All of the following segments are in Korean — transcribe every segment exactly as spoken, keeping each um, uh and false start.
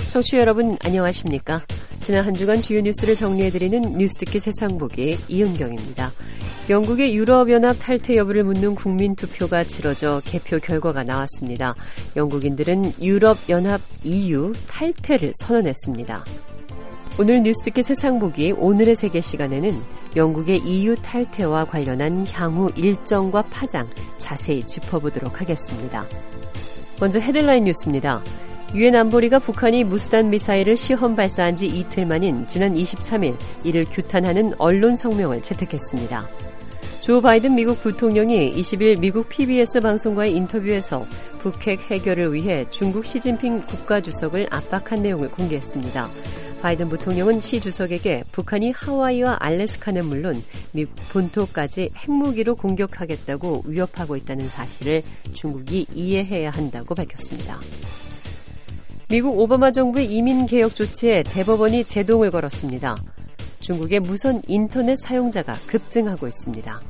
청취자 여러분 안녕하십니까? 지난 한 주간 주요 뉴스를 정리해드리는 뉴스듣기 세상보기 이은경입니다. 영국의 유럽연합 탈퇴 여부를 묻는 국민투표가 치러져 개표 결과가 나왔습니다. 영국인들은 유럽연합 이유 탈퇴를 선언했습니다. 오늘 뉴스듣기 세상보기 오늘의 세계 시간에는 영국의 이유 탈퇴와 관련한 향후 일정과 파장 자세히 짚어보도록 하겠습니다. 먼저 헤드라인 뉴스입니다. 유엔 안보리가 북한이 무수단 미사일을 시험 발사한 지 이틀 만인 지난 이십삼일 이를 규탄하는 언론 성명을 채택했습니다. 조 바이든 미국 부통령이 이십일 미국 피비에스 방송과의 인터뷰에서 북핵 해결을 위해 중국 시진핑 국가주석을 압박한 내용을 공개했습니다. 바이든 부통령은 시 주석에게 북한이 하와이와 알래스카는 물론 미국 본토까지 핵무기로 공격하겠다고 위협하고 있다는 사실을 중국이 이해해야 한다고 밝혔습니다. 미국 오바마 정부의 이민개혁 조치에 대법원이 제동을 걸었습니다. 중국의 무선 인터넷 사용자가 급증하고 있습니다.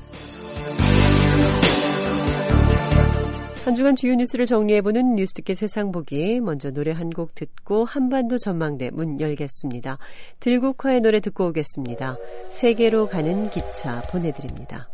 한 주간 주요 뉴스를 정리해보는 뉴스듣기 세상보기. 먼저 노래 한 곡 듣고 한반도 전망대 문 열겠습니다. 들국화의 노래 듣고 오겠습니다. 세계로 가는 기차 보내드립니다.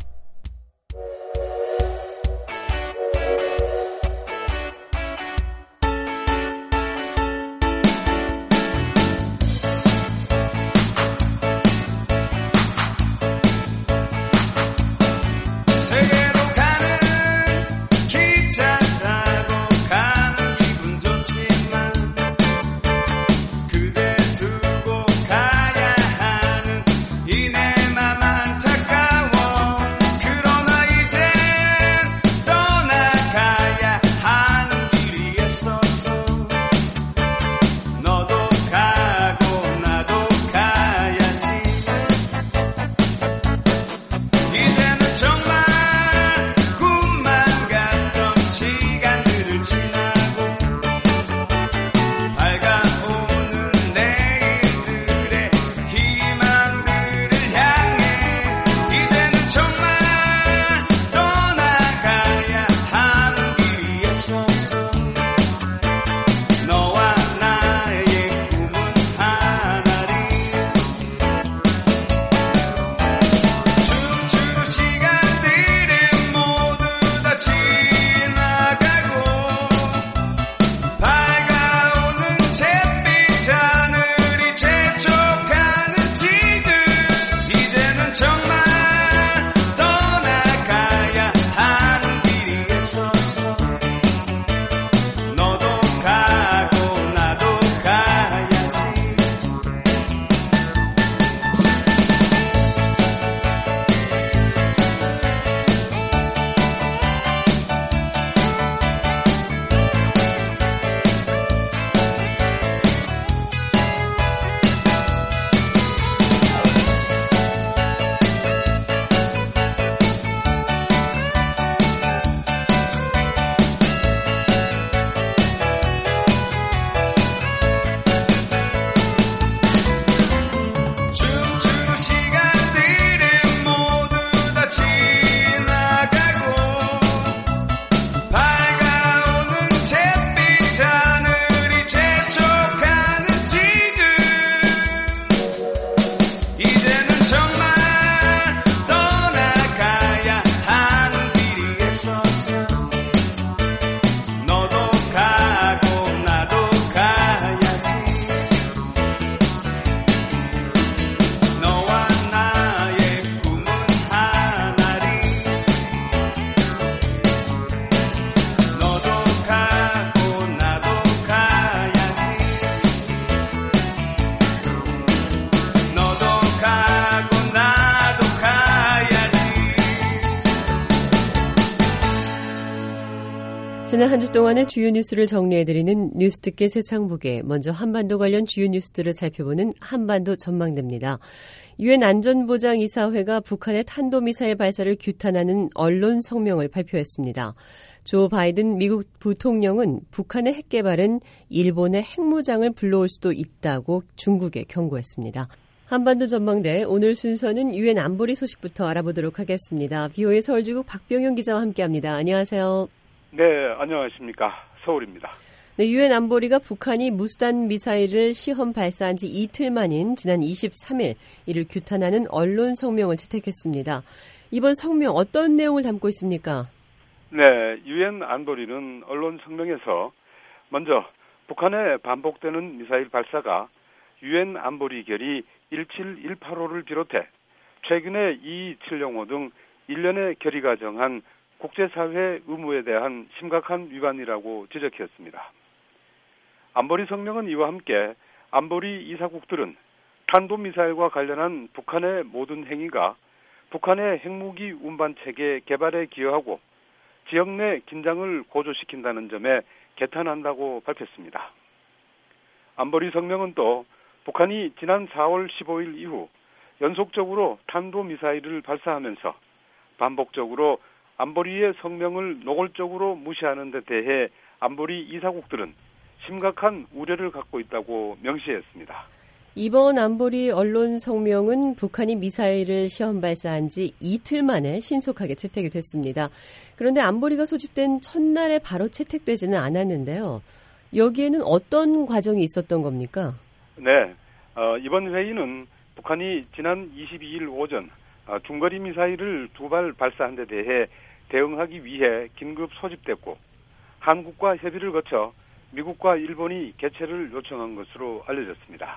지난 한 주 동안의 주요 뉴스를 정리해드리는 뉴스듣기 세상보기. 먼저 한반도 관련 주요 뉴스들을 살펴보는 한반도 전망대입니다. 유엔 안전보장이사회가 북한의 탄도미사일 발사를 규탄하는 언론 성명을 발표했습니다. 조 바이든 미국 부통령은 북한의 핵 개발은 일본의 핵무장을 불러올 수도 있다고 중국에 경고했습니다. 한반도 전망대 오늘 순서는 유엔 안보리 소식부터 알아보도록 하겠습니다. 비오에이 서울지국 박병영 기자와 함께합니다. 안녕하세요. 네, 안녕하십니까. 서울입니다. 네, 유엔 안보리가 북한이 무수단 미사일을 시험 발사한 지 이틀 만인 지난 이십삼 일 이를 규탄하는 언론 성명을 채택했습니다. 이번 성명 어떤 내용을 담고 있습니까? 네, 유엔 안보리는 언론 성명에서 먼저 북한의 반복되는 미사일 발사가 유엔 안보리 결의 일칠일팔호를 비롯해 최근의 이이칠영호 등 일련의 결의가 정한 국제사회 의무에 대한 심각한 위반이라고 지적했습니다. 안보리 성명은 이와 함께 안보리 이사국들은 탄도미사일과 관련한 북한의 모든 행위가 북한의 핵무기 운반체계 개발에 기여하고 지역 내 긴장을 고조시킨다는 점에 개탄한다고 밝혔습니다. 안보리 성명은 또 북한이 지난 사월 십오일 이후 연속적으로 탄도미사일을 발사하면서 반복적으로 안보리의 성명을 노골적으로 무시하는 데 대해 안보리 이사국들은 심각한 우려를 갖고 있다고 명시했습니다. 이번 안보리 언론 성명은 북한이 미사일을 시험 발사한 지 이틀 만에 신속하게 채택이 됐습니다. 그런데 안보리가 소집된 첫날에 바로 채택되지는 않았는데요. 여기에는 어떤 과정이 있었던 겁니까? 네, 어, 이번 회의는 북한이 지난 이십이일 오전 어, 중거리 미사일을 두 발 발사한 데 대해 대응하기 위해 긴급 소집됐고 한국과 협의를 거쳐 미국과 일본이 개최를 요청한 것으로 알려졌습니다.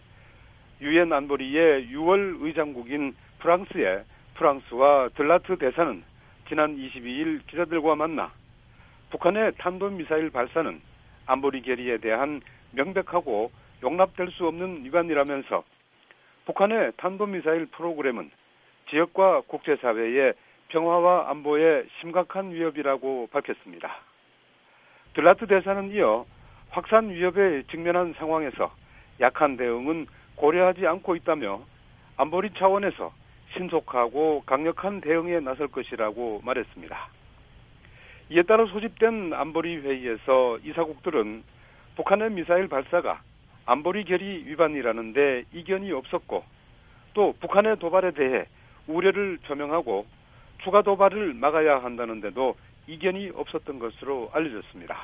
유엔 안보리의 유월 의장국인 프랑스의 프랑스와 들라트 대사는 지난 이십이일 기자들과 만나 북한의 탄도미사일 발사는 안보리 결의에 대한 명백하고 용납될 수 없는 위반이라면서 북한의 탄도미사일 프로그램은 지역과 국제사회의 평화와 안보에 심각한 위협이라고 밝혔습니다. 들라트 대사는 이어 확산 위협에 직면한 상황에서 약한 대응은 고려하지 않고 있다며 안보리 차원에서 신속하고 강력한 대응에 나설 것이라고 말했습니다. 이에 따라 소집된 안보리 회의에서 이사국들은 북한의 미사일 발사가 안보리 결의 위반이라는 데 이견이 없었고 또 북한의 도발에 대해 우려를 표명하고 추가 도발을 막아야 한다는 데도 이견이 없었던 것으로 알려졌습니다.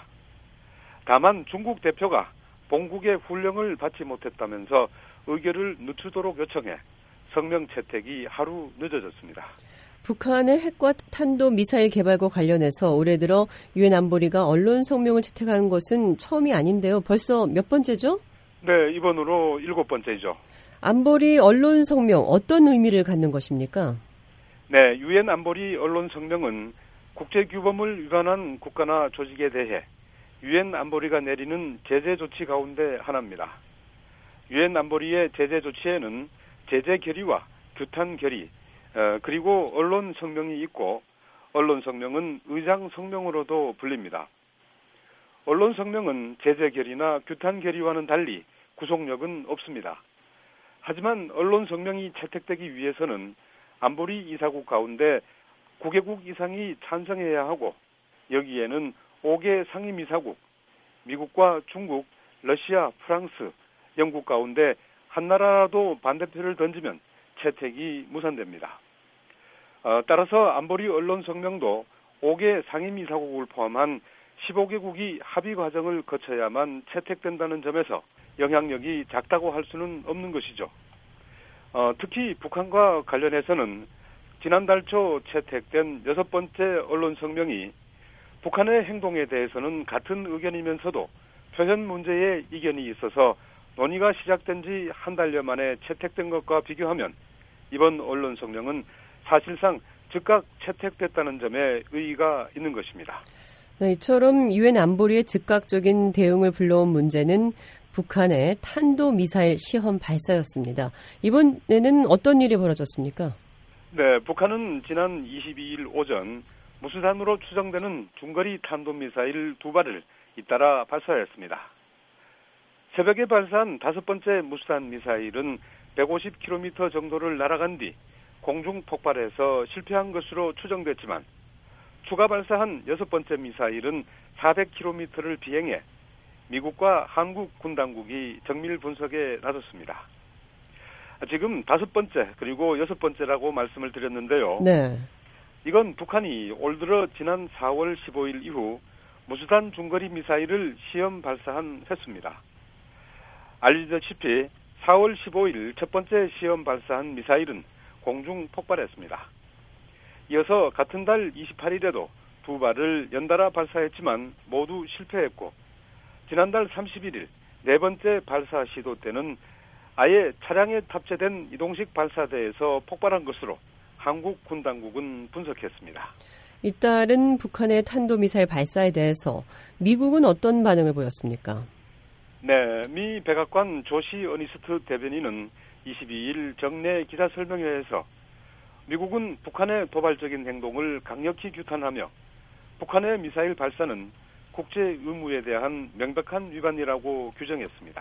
다만 중국 대표가 본국의 훈령을 받지 못했다면서 의결을 늦추도록 요청해 성명 채택이 하루 늦어졌습니다. 북한의 핵과 탄도 미사일 개발과 관련해서 올해 들어 유엔 안보리가 언론 성명을 채택한 것은 처음이 아닌데요. 벌써 몇 번째죠? 네, 이번으로 일곱 번째이죠. 안보리 언론 성명 어떤 의미를 갖는 것입니까? 네, 유엔 안보리 언론 성명은 국제규범을 위반한 국가나 조직에 대해 유엔 안보리가 내리는 제재 조치 가운데 하나입니다. 유엔 안보리의 제재 조치에는 제재 결의와 규탄 결의, 어, 그리고 언론 성명이 있고 언론 성명은 의장 성명으로도 불립니다. 언론 성명은 제재 결의나 규탄 결의와는 달리 구속력은 없습니다. 하지만 언론 성명이 채택되기 위해서는 안보리 이사국 가운데 구 개국 이상이 찬성해야 하고 여기에는 오 개 상임이사국, 미국과 중국, 러시아, 프랑스, 영국 가운데 한 나라라도 반대표를 던지면 채택이 무산됩니다. 어, 따라서 안보리 언론 성명도 오 개 상임이사국을 포함한 십오 개국이 합의 과정을 거쳐야만 채택된다는 점에서 영향력이 작다고 할 수는 없는 것이죠. 어, 특히 북한과 관련해서는 지난달 초 채택된 여섯 번째 언론 성명이 북한의 행동에 대해서는 같은 의견이면서도 표현 문제에 이견이 있어서 논의가 시작된 지 한 달여 만에 채택된 것과 비교하면 이번 언론 성명은 사실상 즉각 채택됐다는 점에 의의가 있는 것입니다. 네, 이처럼 유엔 안보리의 즉각적인 대응을 불러온 문제는 북한의 탄도미사일 시험 발사였습니다. 이번에는 어떤 일이 벌어졌습니까? 네, 북한은 지난 이십이일 오전 무수단으로 추정되는 중거리 탄도미사일 두 발을 잇따라 발사했습니다. 새벽에 발사한 다섯 번째 무수단 미사일은 백오십 킬로미터 정도를 날아간 뒤 공중 폭발해서 실패한 것으로 추정됐지만 추가 발사한 여섯 번째 미사일은 사백 킬로미터를 비행해 미국과 한국 군 당국이 정밀 분석에 나섰습니다. 지금 다섯 번째 그리고 여섯 번째라고 말씀을 드렸는데요. 네. 이건 북한이 올 들어 지난 사월 십오일 이후 무수단 중거리 미사일을 시험 발사한 횟수입니다. 알려지다시피 사월 십오일 첫 번째 시험 발사한 미사일은 공중 폭발했습니다. 이어서 같은 달 이십팔일에도 두 발을 연달아 발사했지만 모두 실패했고, 지난달 삼십일일 네 번째 발사 시도 때는 아예 차량에 탑재된 이동식 발사대에서 폭발한 것으로 한국 군 당국은 분석했습니다. 잇따른 북한의 탄도미사일 발사에 대해서 미국은 어떤 반응을 보였습니까? 네, 미 백악관 조시 어니스트 대변인은 이십이일 정례 기자 설명회에서 미국은 북한의 도발적인 행동을 강력히 규탄하며 북한의 미사일 발사는 국제 의무에 대한 명백한 위반이라고 규정했습니다.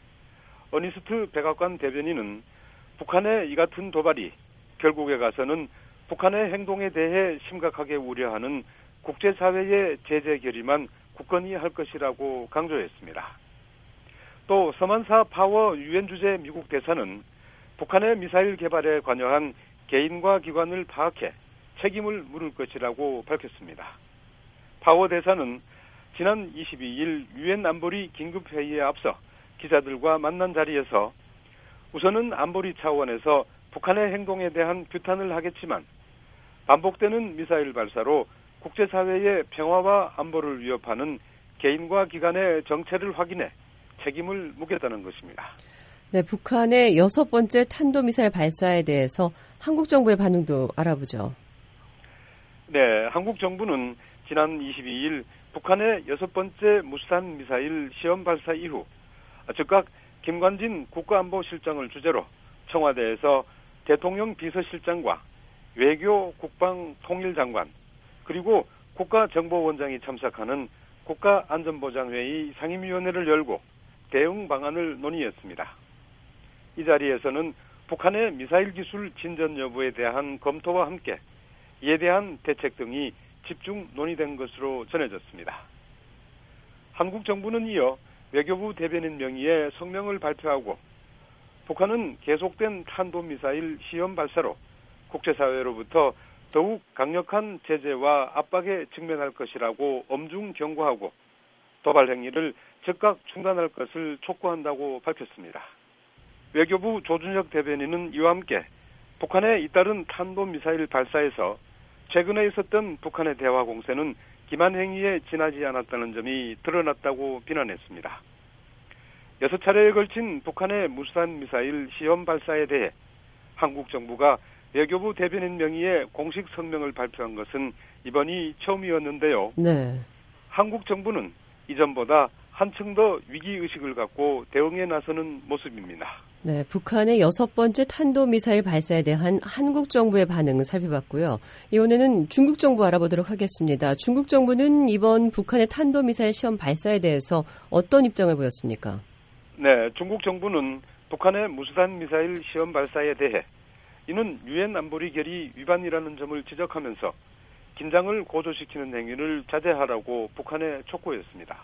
어니스트 백악관 대변인은 북한의 이 같은 도발이 결국에 가서는 북한의 행동에 대해 심각하게 우려하는 국제사회의 제재 결의만 굳건히 할 것이라고 강조했습니다. 또 서만사 파워 유엔 주재 미국 대사는 북한의 미사일 개발에 관여한 개인과 기관을 파악해 책임을 물을 것이라고 밝혔습니다. 파워 대사는 지난 이십이일 유엔 안보리 긴급회의에 앞서 기자들과 만난 자리에서 우선은 안보리 차원에서 북한의 행동에 대한 규탄을 하겠지만 반복되는 미사일 발사로 국제사회의 평화와 안보를 위협하는 개인과 기관의 정체를 확인해 책임을 묻겠다는 것입니다. 네, 북한의 여섯 번째 탄도미사일 발사에 대해서 한국 정부의 반응도 알아보죠. 네, 한국 정부는 지난 이십이일 북한의 여섯 번째 무수단 미사일 시험 발사 이후 즉각 김관진 국가안보실장을 주재로 청와대에서 대통령 비서실장과 외교 국방통일장관 그리고 국가정보원장이 참석하는 국가안전보장회의 상임위원회를 열고 대응 방안을 논의했습니다. 이 자리에서는 북한의 미사일 기술 진전 여부에 대한 검토와 함께 이에 대한 대책 등이 집중 논의된 것으로 전해졌습니다. 한국 정부는 이어 외교부 대변인 명의의 성명을 발표하고 북한은 계속된 탄도미사일 시험 발사로 국제사회로부터 더욱 강력한 제재와 압박에 직면할 것이라고 엄중 경고하고 도발 행위를 즉각 중단할 것을 촉구한다고 밝혔습니다. 외교부 조준혁 대변인은 이와 함께 북한의 잇따른 탄도미사일 발사에서 최근에 있었던 북한의 대화 공세는 기만 행위에 지나지 않았다는 점이 드러났다고 비난했습니다. 여섯 차례에 걸친 북한의 무수단 미사일 시험 발사에 대해 한국 정부가 외교부 대변인 명의의 공식 성명을 발표한 것은 이번이 처음이었는데요. 네. 한국 정부는 이전보다 한층 더 위기의식을 갖고 대응에 나서는 모습입니다. 네, 북한의 여섯 번째 탄도미사일 발사에 대한 한국 정부의 반응을 살펴봤고요. 이번에는 중국 정부 알아보도록 하겠습니다. 중국 정부는 이번 북한의 탄도미사일 시험 발사에 대해서 어떤 입장을 보였습니까? 네, 중국 정부는 북한의 무수단 미사일 시험 발사에 대해 이는 유엔 안보리 결의 위반이라는 점을 지적하면서 긴장을 고조시키는 행위를 자제하라고 북한에 촉구했습니다.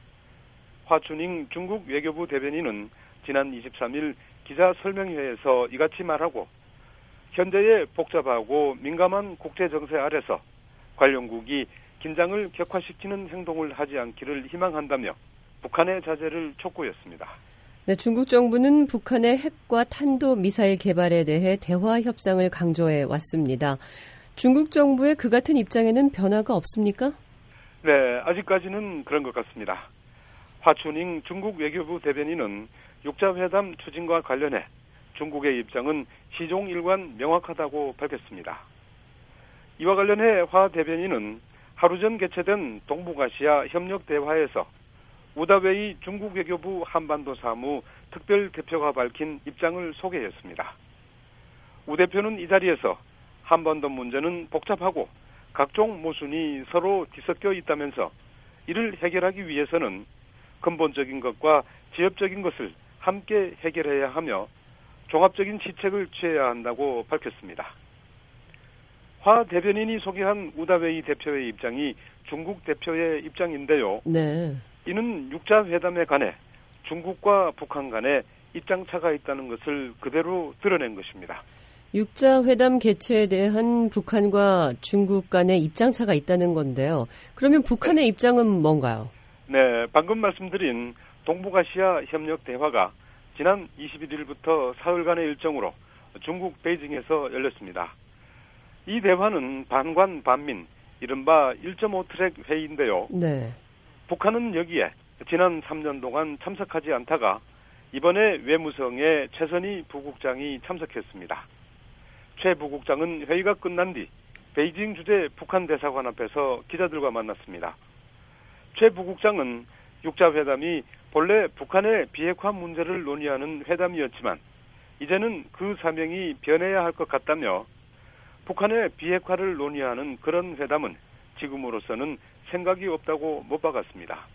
화춘잉 중국 외교부 대변인은 지난 이십삼일 기자 설명회에서 이같이 말하고 현재의 복잡하고 민감한 국제정세 아래서 관련국이 긴장을 격화시키는 행동을 하지 않기를 희망한다며 북한의 자제를 촉구했습니다. 네, 중국 정부는 북한의 핵과 탄도미사일 개발에 대해 대화 협상을 강조해 왔습니다. 중국 정부의 그 같은 입장에는 변화가 없습니까? 네, 아직까지는 그런 것 같습니다. 화춘잉 중국 외교부 대변인은 육자회담 추진과 관련해 중국의 입장은 시종일관 명확하다고 밝혔습니다. 이와 관련해 화 대변인은 하루 전 개최된 동북아시아 협력대화에서 우다웨이 중국 외교부 한반도 사무 특별 대표가 밝힌 입장을 소개했습니다. 우 대표는 이 자리에서 한반도 문제는 복잡하고 각종 모순이 서로 뒤섞여 있다면서 이를 해결하기 위해서는 근본적인 것과 지엽적인 것을 함께 해결해야 하며 종합적인 시책을 취해야 한다고 밝혔습니다. 화 대변인이 소개한 우다웨이 대표의 입장이 중국 대표의 입장인데요. 네. 이는 육자 회담에 관해 중국과 북한 간에 입장차가 있다는 것을 그대로 드러낸 것입니다. 육자회담 개최에 대한 북한과 중국 간의 입장차가 있다는 건데요. 그러면 북한의 네. 입장은 뭔가요? 네, 방금 말씀드린 동북아시아 협력 대화가 지난 이십일일부터 사흘간의 일정으로 중국 베이징에서 열렸습니다. 이 대화는 반관 반민, 이른바 일 점 오 트랙 회의인데요. 네. 북한은 여기에 지난 삼 년 동안 참석하지 않다가 이번에 외무성의 최선희 부국장이 참석했습니다. 최 부국장은 회의가 끝난 뒤 베이징 주재 북한 대사관 앞에서 기자들과 만났습니다. 최 부국장은 육자회담이 본래 북한의 비핵화 문제를 논의하는 회담이었지만 이제는 그 사명이 변해야 할 것 같다며 북한의 비핵화를 논의하는 그런 회담은 지금으로서는 생각이 없다고 못 박았습니다.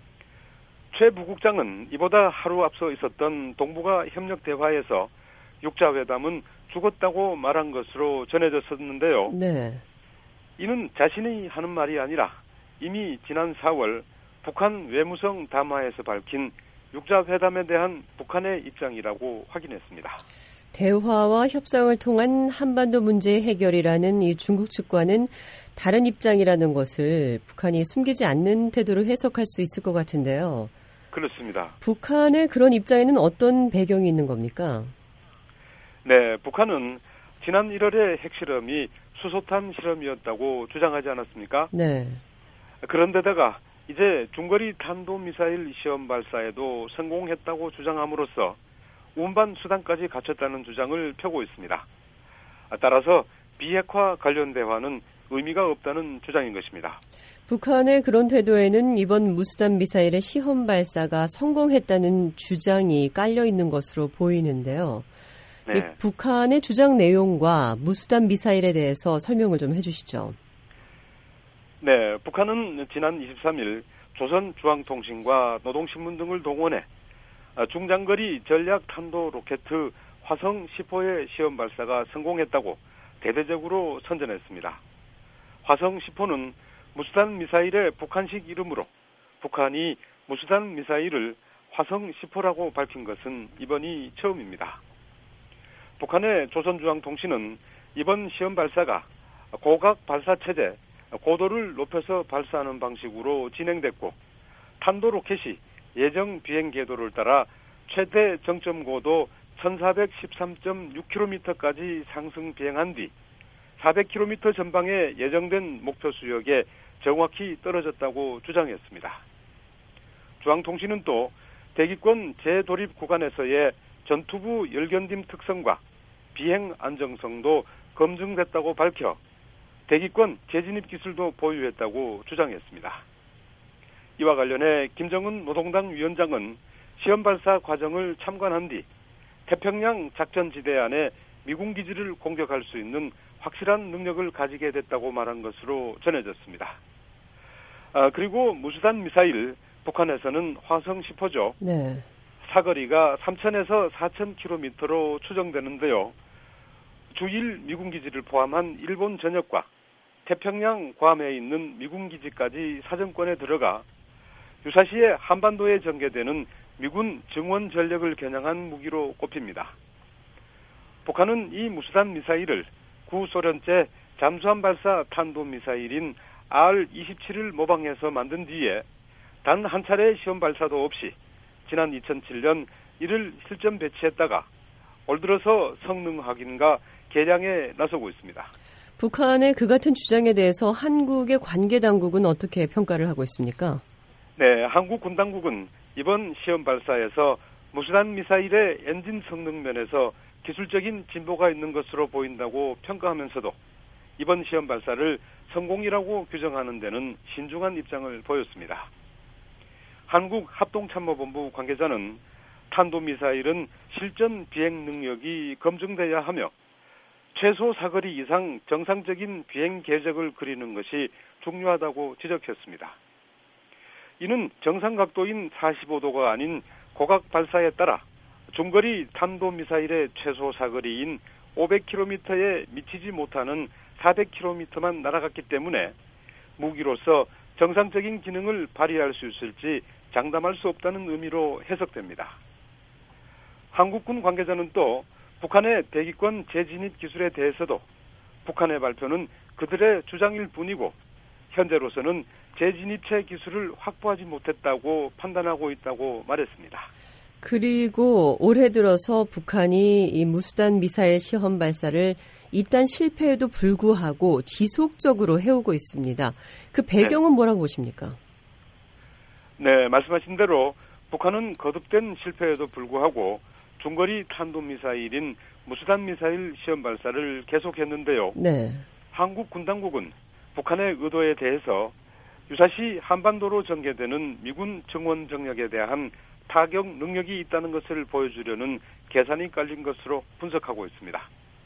최 부국장은 이보다 하루 앞서 있었던 동북아 협력 대화에서 육자회담은 죽었다고 말한 것으로 전해졌었는데요. 네. 이는 자신이 하는 말이 아니라 이미 지난 사월 북한 외무성 담화에서 밝힌 육자회담에 대한 북한의 입장이라고 확인했습니다. 대화와 협상을 통한 한반도 문제의 해결이라는 이 중국 측과는 다른 입장이라는 것을 북한이 숨기지 않는 태도로 해석할 수 있을 것 같은데요. 그렇습니다. 북한의 그런 입장에는 어떤 배경이 있는 겁니까? 네, 북한은 지난 일월의 핵실험이 수소탄 실험이었다고 주장하지 않았습니까? 네. 그런데다가 이제 중거리 탄도미사일 시험 발사에도 성공했다고 주장함으로써 운반 수단까지 갖췄다는 주장을 펴고 있습니다. 따라서 비핵화 관련 대화는 의미가 없다는 주장인 것입니다. 북한의 그런 태도에는 이번 무수단 미사일의 시험 발사가 성공했다는 주장이 깔려 있는 것으로 보이는데요. 네. 이 북한의 주장 내용과 무수단 미사일에 대해서 설명을 좀 해주시죠. 네, 북한은 지난 이십삼일 조선중앙통신과 노동신문 등을 동원해 중장거리 전략탄도 로켓 화성 십 호의 시험 발사가 성공했다고 대대적으로 선전했습니다. 화성 십 호는 무수단 미사일의 북한식 이름으로 북한이 무수단 미사일을 화성 십 호라고 밝힌 것은 이번이 처음입니다. 북한의 조선중앙통신은 이번 시험 발사가 고각 발사체제, 고도를 높여서 발사하는 방식으로 진행됐고 탄도 로켓이 예정 비행 궤도를 따라 최대 정점 고도 천사백십삼 점 육 킬로미터까지 상승 비행한 뒤 사백 킬로미터 전방에 예정된 목표 수역에 정확히 떨어졌다고 주장했습니다. 중앙통신은 또 대기권 재도립 구간에서의 전투부 열견딤 특성과 비행 안정성도 검증됐다고 밝혀 대기권 재진입 기술도 보유했다고 주장했습니다. 이와 관련해 김정은 노동당 위원장은 시험 발사 과정을 참관한 뒤 태평양 작전지대 안에 미군 기지를 공격할 수 있는 확실한 능력을 가지게 됐다고 말한 것으로 전해졌습니다. 아, 그리고 무수단 미사일, 북한에서는 화성 십 호죠. 네. 사거리가 삼천에서 사천 킬로미터로 추정되는데요. 주일 미군 기지를 포함한 일본 전역과 태평양 괌에 있는 미군 기지까지 사정권에 들어가 유사시에 한반도에 전개되는 미군 증원 전력을 겨냥한 무기로 꼽힙니다. 북한은 이 무수단 미사일을 구소련제 잠수함 발사 탄도미사일인 알 이십칠을 모방해서 만든 뒤에 단 한 차례 시험 발사도 없이 지난 이천칠년 이를 실전 배치했다가 올 들어서 성능 확인과 개량에 나서고 있습니다. 북한의 그 같은 주장에 대해서 한국의 관계 당국은 어떻게 평가를 하고 있습니까? 네, 한국 군 당국은 이번 시험 발사에서 무수단 미사일의 엔진 성능 면에서 기술적인 진보가 있는 것으로 보인다고 평가하면서도 이번 시험 발사를 성공이라고 규정하는 데는 신중한 입장을 보였습니다. 한국 합동참모본부 관계자는 탄도미사일은 실전 비행 능력이 검증돼야 하며 최소 사거리 이상 정상적인 비행 궤적을 그리는 것이 중요하다고 지적했습니다. 이는 정상 각도인 사십오 도가 아닌 고각 발사에 따라 중거리 탄도미사일의 최소 사거리인 오백 킬로미터에 미치지 못하는 사백 킬로미터만 날아갔기 때문에 무기로서 정상적인 기능을 발휘할 수 있을지 장담할 수 없다는 의미로 해석됩니다. 한국군 관계자는 또 북한의 대기권 재진입 기술에 대해서도 북한의 발표는 그들의 주장일 뿐이고 현재로서는 재진입체 기술을 확보하지 못했다고 판단하고 있다고 말했습니다. 그리고 올해 들어서 북한이 이 무수단 미사일 시험 발사를 일단 실패에도 불구하고 지속적으로 해오고 있습니다. 그 배경은 네. 뭐라고 보십니까? 네, 말씀하신 대로 북한은 거듭된 실패에도 불구하고 중거리 탄도미사일인 무수단 미사일 시험 발사를 계속했는데요. 네. 한국 군당국은 북한의 의도에 대해서 유사시 한반도로 전개되는 미군 정원 정력에 대한 타격 능력이 있다는 것을 보여주려는 계산이 깔린 것으로 분석하고 있습니다.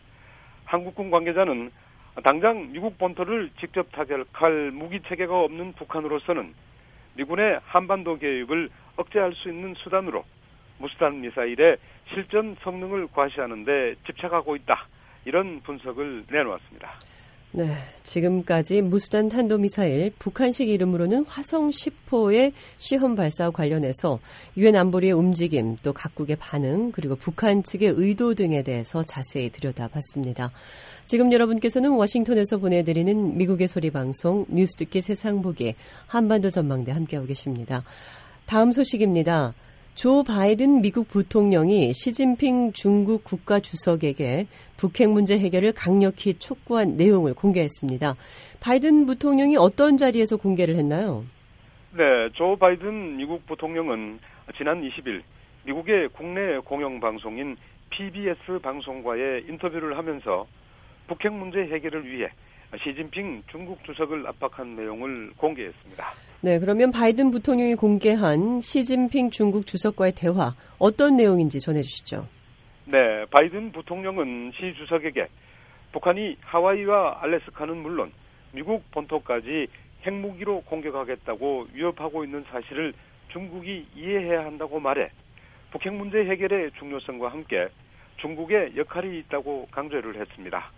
한국군 관계자는 당장 미국 본토를 직접 타격할 무기 체계가 없는 북한으로서는 미군의 한반도 계획을 억제할 수 있는 수단으로 무수단 미사일의 실전 성능을 과시하는 데 집착하고 있다. 이런 분석을 내놓았습니다. 네, 지금까지 무수단 탄도미사일, 북한식 이름으로는 화성 십 호의 시험 발사와 관련해서 유엔 안보리의 움직임, 또 각국의 반응, 그리고 북한 측의 의도 등에 대해서 자세히 들여다봤습니다. 지금 여러분께서는 워싱턴에서 보내드리는 미국의 소리 방송 뉴스 듣기 세상 보기 한반도 전망대 함께하고 계십니다. 다음 소식입니다. 조 바이든 미국 부통령이 시진핑 중국 국가주석에게 북핵 문제 해결을 강력히 촉구한 내용을 공개했습니다. 바이든 부통령이 어떤 자리에서 공개를 했나요? 네, 조 바이든 미국 부통령은 지난 이십 일 미국의 국내 공영방송인 피비에스 방송과의 인터뷰를 하면서 북핵 문제 해결을 위해 시진핑 중국 주석을 압박한 내용을 공개했습니다. 네, 그러면 바이든 부통령이 공개한 시진핑 중국 주석과의 대화 어떤 내용인지 전해주시죠. 네, 바이든 부통령은 시 주석에게 북한이 하와이와 알래스카는 물론 미국 본토까지 핵무기로 공격하겠다고 위협하고 있는 사실을 중국이 이해해야 한다고 말해 북핵 문제 해결의 중요성과 함께 중국의 역할이 있다고 강조를 했습니다.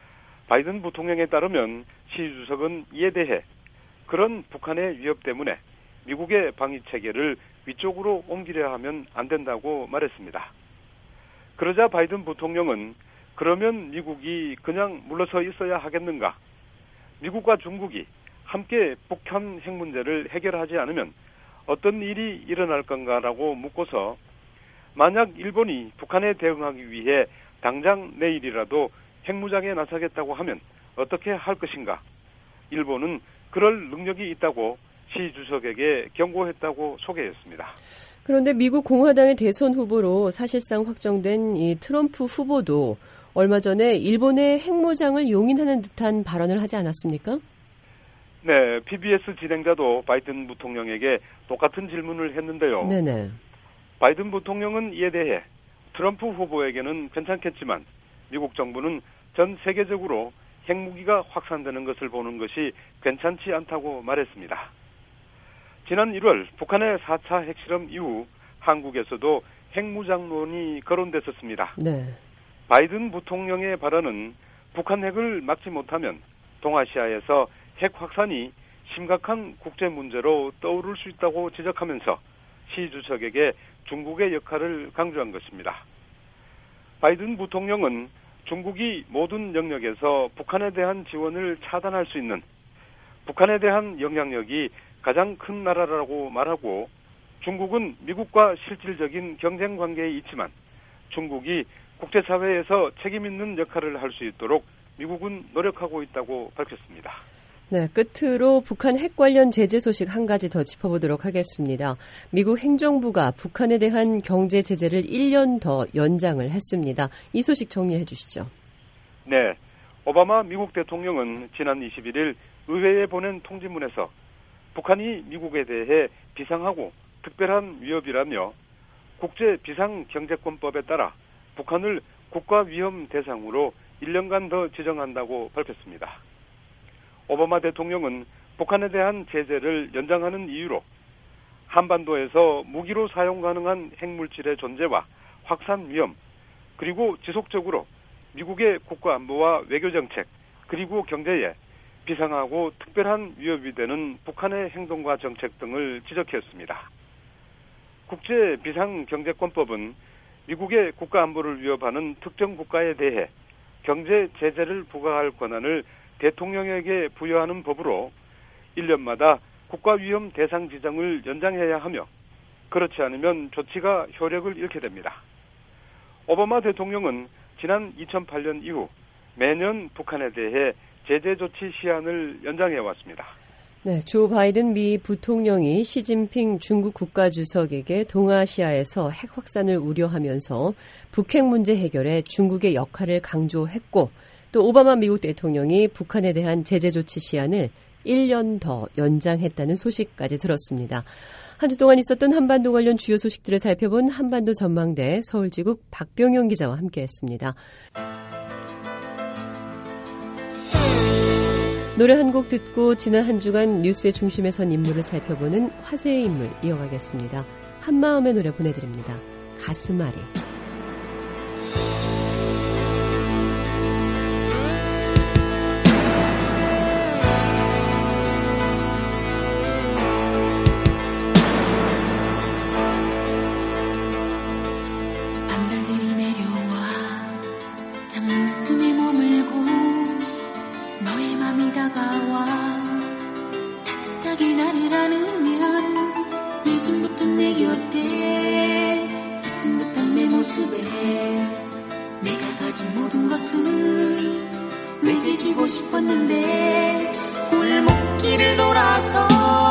바이든 부통령에 따르면 시 주석은 이에 대해 그런 북한의 위협 때문에 미국의 방위 체계를 위쪽으로 옮기려 하면 안 된다고 말했습니다. 그러자 바이든 부통령은 그러면 미국이 그냥 물러서 있어야 하겠는가? 미국과 중국이 함께 북한 핵 문제를 해결하지 않으면 어떤 일이 일어날 건가라고 묻고서 만약 일본이 북한에 대응하기 위해 당장 내일이라도 핵무장에 나서겠다고 하면 어떻게 할 것인가? 일본은 그럴 능력이 있다고 시 주석에게 경고했다고 소개했습니다. 그런데 미국 공화당의 대선 후보로 사실상 확정된 이 트럼프 후보도 얼마 전에 일본의 핵무장을 용인하는 듯한 발언을 하지 않았습니까? 네, 피비에스 진행자도 바이든 부통령에게 똑같은 질문을 했는데요. 네네. 바이든 부통령은 이에 대해 트럼프 후보에게는 괜찮겠지만 미국 정부는 전 세계적으로 핵무기가 확산되는 것을 보는 것이 괜찮지 않다고 말했습니다. 지난 일월 북한의 사 차 핵실험 이후 한국에서도 핵무장론이 거론됐었습니다. 네. 바이든 부통령의 발언은 북한 핵을 막지 못하면 동아시아에서 핵 확산이 심각한 국제 문제로 떠오를 수 있다고 지적하면서 시 주석에게 중국의 역할을 강조한 것입니다. 바이든 부통령은 중국이 모든 영역에서 북한에 대한 지원을 차단할 수 있는 북한에 대한 영향력이 가장 큰 나라라고 말하고 중국은 미국과 실질적인 경쟁 관계에 있지만 중국이 국제사회에서 책임 있는 역할을 할 수 있도록 미국은 노력하고 있다고 밝혔습니다. 네, 끝으로 북한 핵 관련 제재 소식 한 가지 더 짚어보도록 하겠습니다. 미국 행정부가 북한에 대한 경제 제재를 일 년 더 연장을 했습니다. 이 소식 정리해 주시죠. 네, 오바마 미국 대통령은 지난 이십일 일 의회에 보낸 통지문에서 북한이 미국에 대해 비상하고 특별한 위협이라며 국제 비상경제권법에 따라 북한을 국가위험 대상으로 일 년간 더 지정한다고 밝혔습니다. 오바마 대통령은 북한에 대한 제재를 연장하는 이유로 한반도에서 무기로 사용 가능한 핵물질의 존재와 확산 위험, 그리고 지속적으로 미국의 국가안보와 외교정책, 그리고 경제에 비상하고 특별한 위협이 되는 북한의 행동과 정책 등을 지적했습니다. 국제 비상경제권법은 미국의 국가 안보를 위협하는 특정 국가에 대해 경제 제재를 부과할 권한을 대통령에게 부여하는 법으로 일 년마다 국가 위험 대상 지정을 연장해야 하며 그렇지 않으면 조치가 효력을 잃게 됩니다. 오바마 대통령은 지난 이천팔 년 이후 매년 북한에 대해 제재 조치 시한을 연장해 왔습니다. 네, 조 바이든 미 부통령이 시진핑 중국 국가주석에게 동아시아에서 핵 확산을 우려하면서 북핵 문제 해결에 중국의 역할을 강조했고 또 오바마 미국 대통령이 북한에 대한 제재 조치 시한을 일 년 더 연장했다는 소식까지 들었습니다. 한 주 동안 있었던 한반도 관련 주요 소식들을 살펴본 한반도 전망대 서울지국 박병용 기자와 함께했습니다. 노래 한 곡 듣고 지난 한 주간 뉴스의 중심에 선 인물을 살펴보는 화제의 인물 이어가겠습니다. 한마음의 노래 보내드립니다. 가슴앓이. 밤별들이 내려와 장문틈에 머물고 너의 맘이 다가와 따뜻하게 나를 안으면 예전부터 내 곁에 있은 듯한 내 모습에 내가 가진 모든 것을 내게 주고 싶었는데 골목길을 돌아서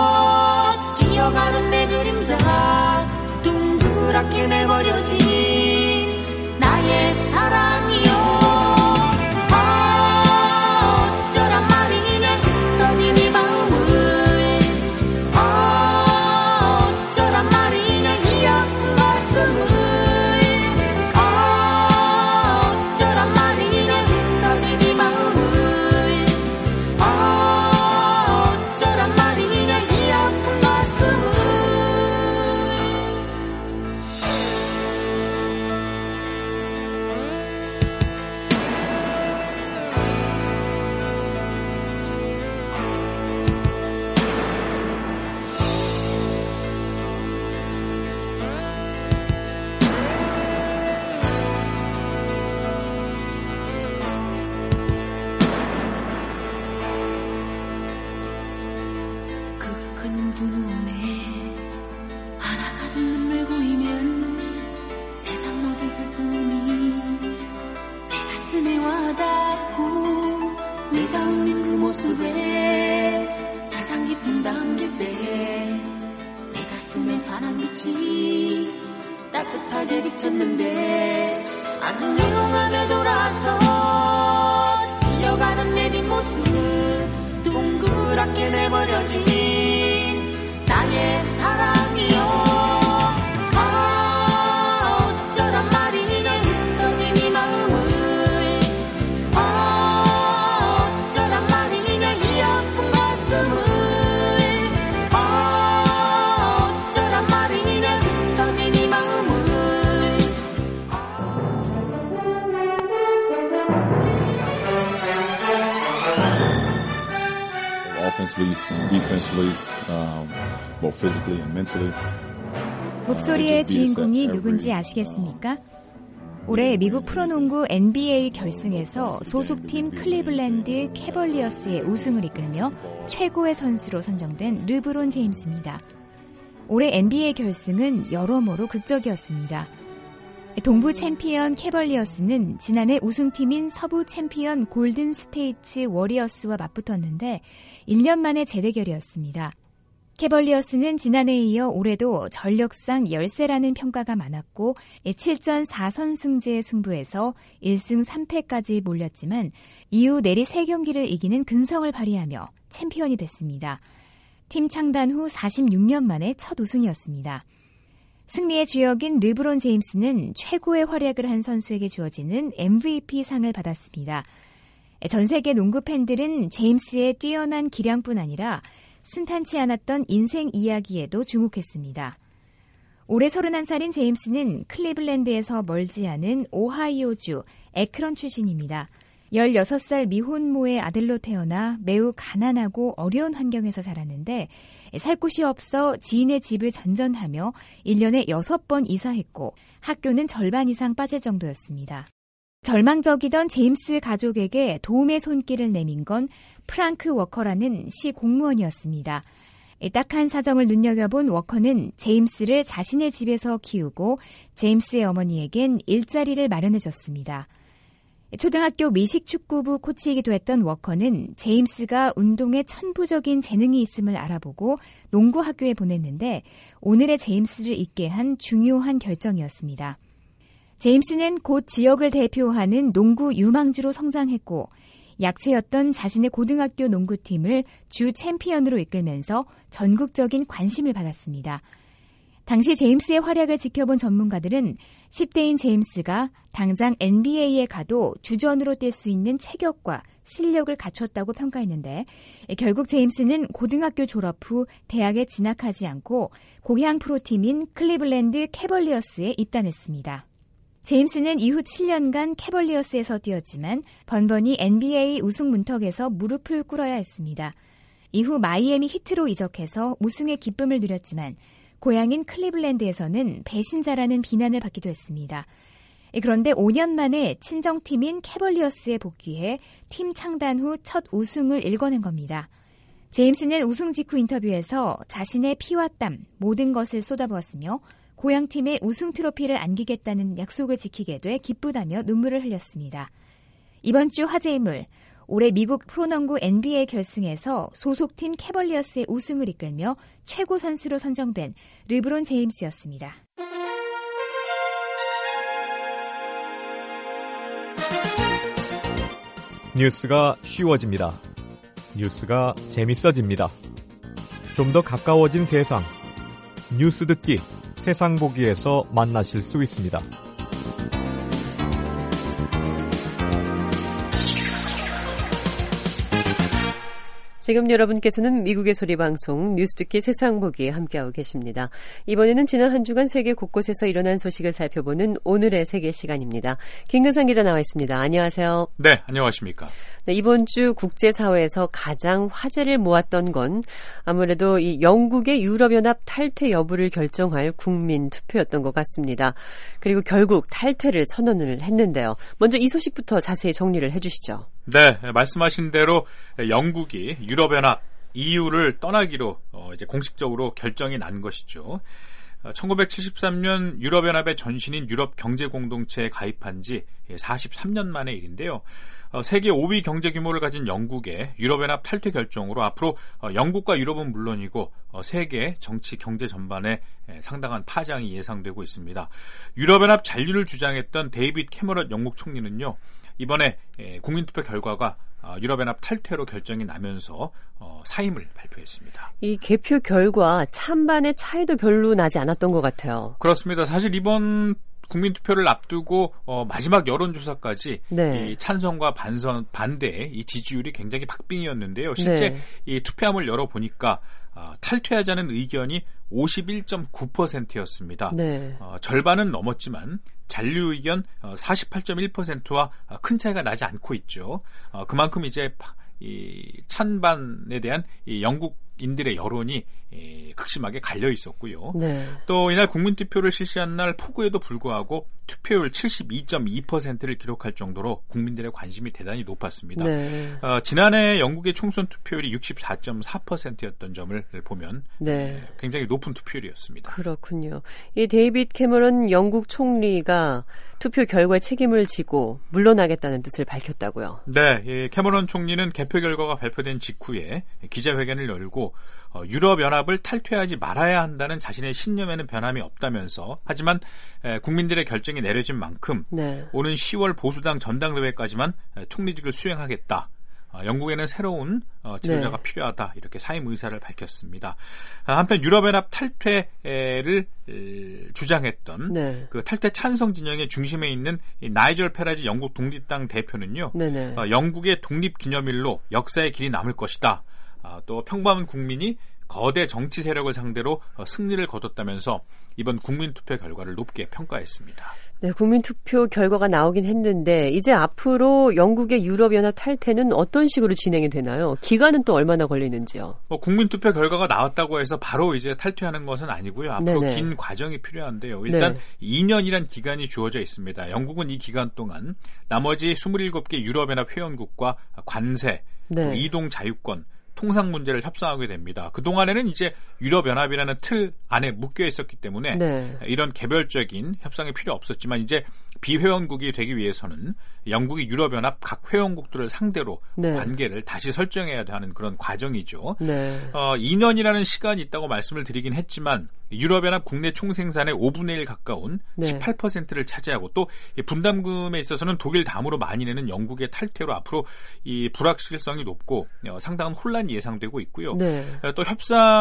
뛰어가는 내 그림자 동그랗게 내버려진 나의 사랑이여 두 눈에 하나가득 눈물 고이면 세상 모든 슬픔이 내 가슴에 와닿고 내가 웃는 그 모습에 세상 깊은 담길 때 내 가슴에 환한 빛이 따뜻하게 비쳤는데 안녕하며 돌아서 뛰어가는 내 뒷모습 동그랗게 내버려진 나의 사랑이여 아 어쩌란 말이냐 흩어진 이 마음을 아 어쩌란 말이냐 이 아픈 가슴을 아 어쩌란 말이냐 흩어진 이 마음을 Offensively, defensively, um, both physically and mentally. 목소리의 주인공이 누군지 아시겠습니까? 올해 미국 프로농구 엔비에이 결승에서 소속팀 클리블랜드 캐벌리어스의 우승을 이끌며 최고의 선수로 선정된 르브론 제임스입니다. 올해 엔비에이 결승은 여러모로 극적이었습니다. 동부 챔피언 캐벌리어스는 지난해 우승팀인 서부 챔피언 골든 스테이트 워리어스와 맞붙었는데 일 년 만의 재대결이었습니다. 캐벌리어스는 지난해에 이어 올해도 전력상 열세라는 평가가 많았고 칠 전 사 선승제의 승부에서 일 승 삼 패까지 몰렸지만 이후 내리 세 경기를 이기는 근성을 발휘하며 챔피언이 됐습니다. 팀 창단 후 사십육 년 만에 첫 우승이었습니다. 승리의 주역인 르브론 제임스는 최고의 활약을 한 선수에게 주어지는 엠브이피 상을 받았습니다. 전 세계 농구 팬들은 제임스의 뛰어난 기량뿐 아니라 순탄치 않았던 인생 이야기에도 주목했습니다. 올해 서른한 살인 제임스는 클리블랜드에서 멀지 않은 오하이오주 에크런 출신입니다. 열여섯 살 미혼모의 아들로 태어나 매우 가난하고 어려운 환경에서 자랐는데 살 곳이 없어 지인의 집을 전전하며 일 년에 여섯 번 이사했고 학교는 절반 이상 빠질 정도였습니다. 절망적이던 제임스 가족에게 도움의 손길을 내민 건 프랑크 워커라는 시 공무원이었습니다. 딱한 사정을 눈여겨본 워커는 제임스를 자신의 집에서 키우고 제임스의 어머니에겐 일자리를 마련해줬습니다. 초등학교 미식축구부 코치이기도 했던 워커는 제임스가 운동에 천부적인 재능이 있음을 알아보고 농구학교에 보냈는데 오늘의 제임스를 있게 한 중요한 결정이었습니다. 제임스는 곧 지역을 대표하는 농구 유망주로 성장했고 약체였던 자신의 고등학교 농구팀을 주 챔피언으로 이끌면서 전국적인 관심을 받았습니다. 당시 제임스의 활약을 지켜본 전문가들은 십 대인 제임스가 당장 엔비에이에 가도 주전으로 뛸 수 있는 체격과 실력을 갖췄다고 평가했는데 결국 제임스는 고등학교 졸업 후 대학에 진학하지 않고 고향 프로팀인 클리블랜드 캐벌리어스에 입단했습니다. 제임스는 이후 칠 년간 캐벌리어스에서 뛰었지만 번번이 엔비에이 우승 문턱에서 무릎을 꿇어야 했습니다. 이후 마이애미 히트로 이적해서 우승의 기쁨을 누렸지만 고향인 클리블랜드에서는 배신자라는 비난을 받기도 했습니다. 그런데 오 년 만에 친정팀인 캐벌리어스에 복귀해 팀 창단 후 첫 우승을 일궈낸 겁니다. 제임스는 우승 직후 인터뷰에서 자신의 피와 땀, 모든 것을 쏟아부었으며 고향팀에 우승 트로피를 안기겠다는 약속을 지키게 돼 기쁘다며 눈물을 흘렸습니다. 이번 주 화제 인물, 올해 미국 프로농구 엔비에이 결승에서 소속팀 캐벌리어스의 우승을 이끌며 최고 선수로 선정된 르브론 제임스였습니다. 뉴스가 쉬워집니다. 뉴스가 재밌어집니다. 좀 더 가까워진 세상, 뉴스 듣기 세상 보기에서 만나실 수 있습니다. 지금 여러분께서는 미국의 소리방송 뉴스 듣기 세상 보기에 함께하고 계십니다. 이번에는 지난 한 주간 세계 곳곳에서 일어난 소식을 살펴보는 오늘의 세계 시간입니다. 김근상 기자 나와 있습니다. 안녕하세요. 네, 안녕하십니까. 네, 이번 주 국제사회에서 가장 화제를 모았던 건 아무래도 이 영국의 유럽연합 탈퇴 여부를 결정할 국민 투표였던 것 같습니다. 그리고 결국 탈퇴를 선언을 했는데요. 먼저 이 소식부터 자세히 정리를 해주시죠. 네, 말씀하신 대로 영국이 유럽연합 이유를 떠나기로 어, 이제 공식적으로 결정이 난 것이죠. 천구백칠십삼 년 유럽연합의 전신인 유럽경제공동체에 가입한 지 사십삼 년 만의 일인데요. 어, 세계 오 위 경제 규모를 가진 영국의 유럽연합 탈퇴 결정으로 앞으로 어, 영국과 유럽은 물론이고 어, 세계 정치 경제 전반에 에, 상당한 파장이 예상되고 있습니다. 유럽연합 잔류를 주장했던 데이빗 캐머런 영국 총리는요. 이번에 에, 국민투표 결과가 어, 유럽연합 탈퇴로 결정이 나면서 어, 사임을 발표했습니다. 이 개표 결과 찬반의 차이도 별로 나지 않았던 것 같아요. 그렇습니다. 사실 이번 국민투표를 앞두고 어, 마지막 여론조사까지 네. 이 찬성과 반선, 반대의 이 지지율이 굉장히 박빙이었는데요. 실제 네. 이 투표함을 열어보니까 어, 탈퇴하자는 의견이 오십일 점 구 퍼센트였습니다. 네. 어, 절반은 넘었지만 잔류 의견 어, 사십팔 점 일 퍼센트와 어, 큰 차이가 나지 않고 있죠. 어, 그만큼 이제 이 찬반에 대한 이 영국인들의 여론이 이 극심하게 갈려 있었고요. 네. 또 이날 국민투표를 실시한 날 폭우에도 불구하고 투표율 칠십이 점 이 퍼센트를 기록할 정도로 국민들의 관심이 대단히 높았습니다. 네. 어, 지난해 영국의 총선 투표율이 육십사 점 사 퍼센트였던 점을 보면 네. 굉장히 높은 투표율이었습니다. 그렇군요. 이 데이빗 캐머런 영국 총리가 투표 결과에 책임을 지고 물러나겠다는 뜻을 밝혔다고요. 네, 예, 캐머런 총리는 개표 결과가 발표된 직후에 기자회견을 열고 어, 유럽연합을 탈퇴하지 말아야 한다는 자신의 신념에는 변함이 없다면서 하지만 에, 국민들의 결정이 내려진 만큼 네. 오는 시월 보수당 전당대회까지만 에, 총리직을 수행하겠다. 어, 영국에는 새로운 어, 지도자가 네. 필요하다. 이렇게 사임 의사를 밝혔습니다. 아, 한편 유럽연합 탈퇴를 에, 주장했던 네. 그 탈퇴 찬성 진영의 중심에 있는 이 나이젤 페라지 영국 독립당 대표는요. 어, 영국의 독립기념일로 역사의 길이 남을 것이다. 아, 또 평범한 국민이 거대 정치 세력을 상대로 승리를 거뒀다면서 이번 국민투표 결과를 높게 평가했습니다. 네, 국민투표 결과가 나오긴 했는데 이제 앞으로 영국의 유럽연합 탈퇴는 어떤 식으로 진행이 되나요? 기간은 또 얼마나 걸리는지요? 뭐 국민투표 결과가 나왔다고 해서 바로 이제 탈퇴하는 것은 아니고요. 앞으로 네네. 긴 과정이 필요한데요. 일단 네. 이 년이란 기간이 주어져 있습니다. 영국은 이 기간 동안 나머지 스물일곱 개 유럽연합 회원국과 관세, 네. 이동 자유권, 통상 문제를 협상하게 됩니다. 그동안에는 이제 유럽연합이라는 틀 안에 묶여 있었기 때문에 네. 이런 개별적인 협상이 필요 없었지만 이제 비회원국이 되기 위해서는 영국이 유럽연합 각 회원국들을 상대로 네. 관계를 다시 설정해야 하는 그런 과정이죠. 네. 어, 이 년이라는 시간이 있다고 말씀을 드리긴 했지만 유럽연합 국내 총생산의 오분의 일 가까운 네. 십팔 퍼센트를 차지하고 또 분담금에 있어서는 독일 다음으로 많이 내는 영국의 탈퇴로 앞으로 이 불확실성이 높고 어, 상당한 혼란이 예상되고 있고요. 네. 어, 또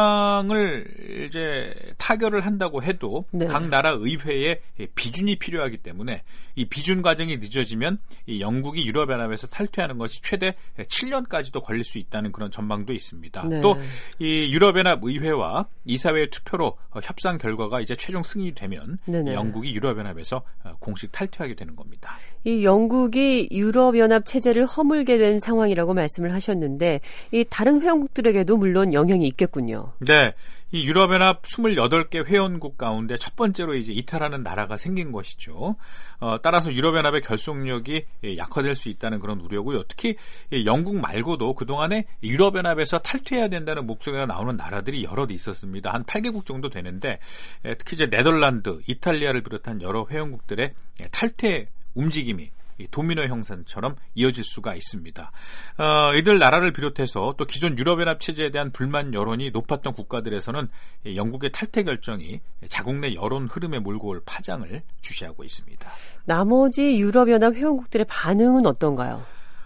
협상을 이제 타결을 한다고 해도 네. 각 나라 의회에 비준이 필요하기 때문에 이 비준 과정이 늦어지면 이 영국이 유럽연합에서 탈퇴하는 것이 최대 칠 년까지도 걸릴 수 있다는 그런 전망도 있습니다. 네. 또 이 유럽연합 의회와 이사회의 투표로 협상 결과가 이제 최종 승인되면 네네. 영국이 유럽연합에서 공식 탈퇴하게 되는 겁니다. 이 영국이 유럽연합 체제를 허물게 된 상황이라고 말씀을 하셨는데 이 다른 회원국들에게도 물론 영향이 있겠군요. 네. 이 유럽연합 스물여덟 개 회원국 가운데 첫 번째로 이제 이탈하는 나라가 생긴 것이죠. 어, 따라서 유럽연합의 결속력이 약화될 수 있다는 그런 우려고요. 특히 영국 말고도 그동안에 유럽연합에서 탈퇴해야 된다는 목소리가 나오는 나라들이 여럿 있었습니다. 한 팔 개국 정도 되는데 특히 이제 네덜란드, 이탈리아를 비롯한 여러 회원국들의 탈퇴 움직임이 도미노 형상처럼 이어질 수가 있습니다. 어, 이들 나라를 비롯해서 또 기존 유럽연합 체제에 대한 불만 여론이 높았던 국가들에서는 영국의 탈퇴 결정이 자국 내 여론 흐름에 몰고 올 파장을 주시하고 있습니다. 나머지 유럽연합 회원국들의 반응은 어떤가요?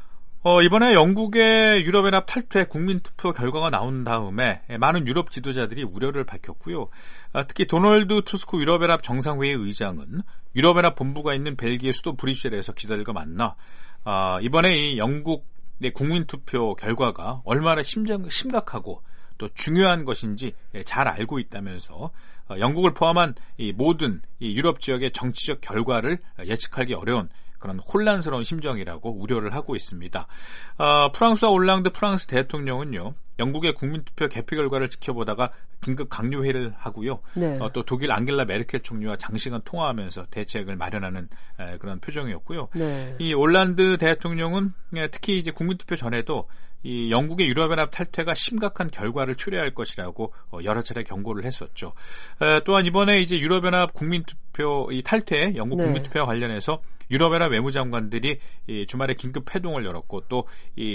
어, 이번에 영국의 유럽연합 탈퇴 국민투표 결과가 나온 다음에 많은 유럽 지도자들이 우려를 밝혔고요. 아, 특히 도널드 투스크 유럽연합 정상회의 의장은 유럽연합 본부가 있는 벨기에 수도 브뤼셀에서 기자들과 만나 아, 이번에 이 영국의 국민투표 결과가 얼마나 심정, 심각하고 또 중요한 것인지 잘 알고 있다면서 어, 영국을 포함한 이 모든 이 유럽 지역의 정치적 결과를 예측하기 어려운 그런 혼란스러운 심정이라고 우려를 하고 있습니다. 어, 프랑스와 올랑드 프랑스 대통령은요. 영국의 국민투표 개표 결과를 지켜보다가 긴급 강요회의를 하고요. 네. 어, 또 독일 앙겔라 메르켈 총리와 장시간 통화하면서 대책을 마련하는 에, 그런 표정이었고요. 네. 이 올란드 대통령은 예, 특히 이제 국민투표 전에도 이 영국의 유럽연합 탈퇴가 심각한 결과를 초래할 것이라고 어, 여러 차례 경고를 했었죠. 에, 또한 이번에 이제 유럽연합 국민투표 이 탈퇴 영국 네. 국민투표와 관련해서 유럽연합 외무장관들이 이 주말에 긴급 회동을 열었고 또